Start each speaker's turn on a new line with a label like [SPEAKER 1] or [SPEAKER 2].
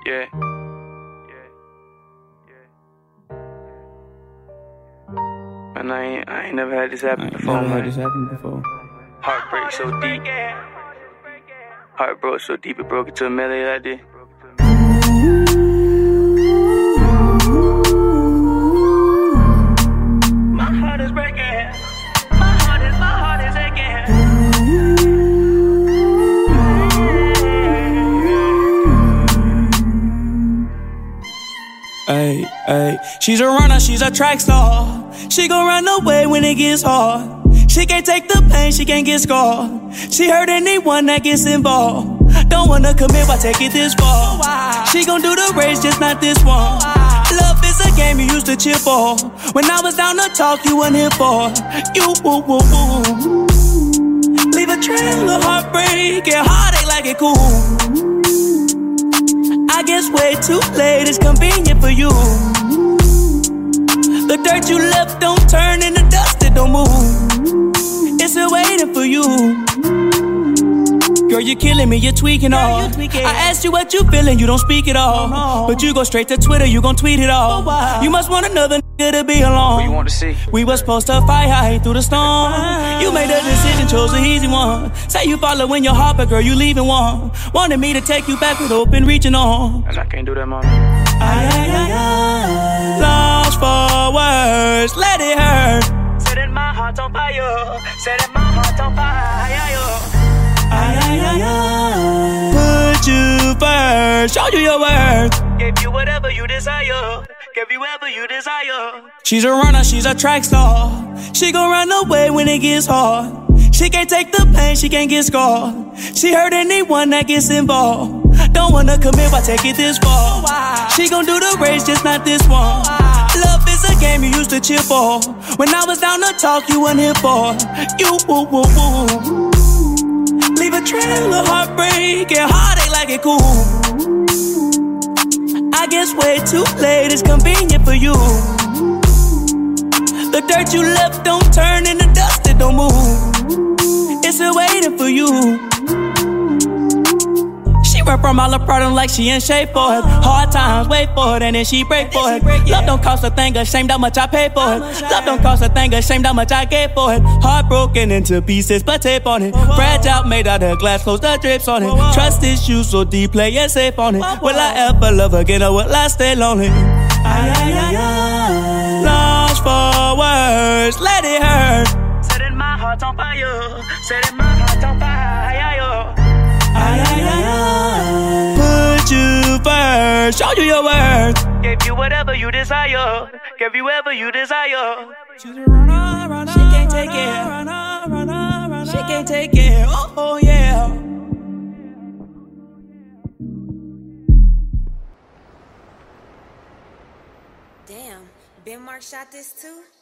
[SPEAKER 1] Yeah. And I ain't never had this happen before, man. Heartbreak so deep. Heart broke so deep it broke into a melody like this. My heart is breaking. My heart is aching.
[SPEAKER 2] Ay, ay. She's a runner, she's a track star. She gon' run away when it gets hard. She can't take the pain, she can't get scarred. She hurt anyone that gets involved. Don't wanna commit, why take it this far? She gon' do the race, just not this one. Love is a game you used to cheer for. When I was down to talk, you weren't here for. You, woo, woo, woo. Leave a trail of heartbreak and heartache like it cool. I guess way too late is convenient for you. The dirt you left don't turn into dust, it don't move. It's still waiting for you. Girl, you're killing me, you're tweaking all. I asked you what you feeling, you don't speak at all. But you go straight to Twitter, you gon' tweet it all. You must want another nigga to be alone.
[SPEAKER 1] What you want to see?
[SPEAKER 2] We was supposed to fight high through the storm. You made a decision, chose the easy one. Say you following your heart, but girl, you leaving one. Wanted me to take you back with open reaching on.
[SPEAKER 1] And I can't do that, mama.
[SPEAKER 2] Lost for words, let it hurt.
[SPEAKER 1] Setting my heart on fire. Setting my heart on fire.
[SPEAKER 2] Put you first, show you your worth.
[SPEAKER 1] Gave you whatever you desire. Give you whatever you desire.
[SPEAKER 2] She's a runner, she's a track star. She gon' run away when it gets hard. She can't take the pain, she can't get scarred. She hurt anyone that gets involved. Don't wanna commit, why take it this far? She gon' do the race, just not this one. Love is a game you used to cheer for. When I was down to talk, you weren't here for. You, woo, woo, woo. Leave a trail of heartbreak and heartache like it cool. I guess way too late is convenient for you. The dirt you left don't turn into dust, it don't move. It's still waiting for you. She run from all her problem like she in shape for it. Hard times, wait for it, and then she break for it. Love don't cost a thing, ashamed how much I pay for it. Love don't cost a thing, ashamed how much I gave for it. Heart broken into pieces, but tape on it. Fragile, made out of glass, close the drips on it. Trust issues so deep, play it safe on it. Will I ever love again, or will I stay lonely? Lost for words, let it hurt.
[SPEAKER 1] Setting my heart on fire. Setting my heart on fire.
[SPEAKER 2] Put you first, show you your worth.
[SPEAKER 1] Gave you whatever you desire. Give you whatever you desire.
[SPEAKER 2] She's a runner, she can't take it. She can't take it, oh yeah.
[SPEAKER 3] Damn, Ben Mark shot this too?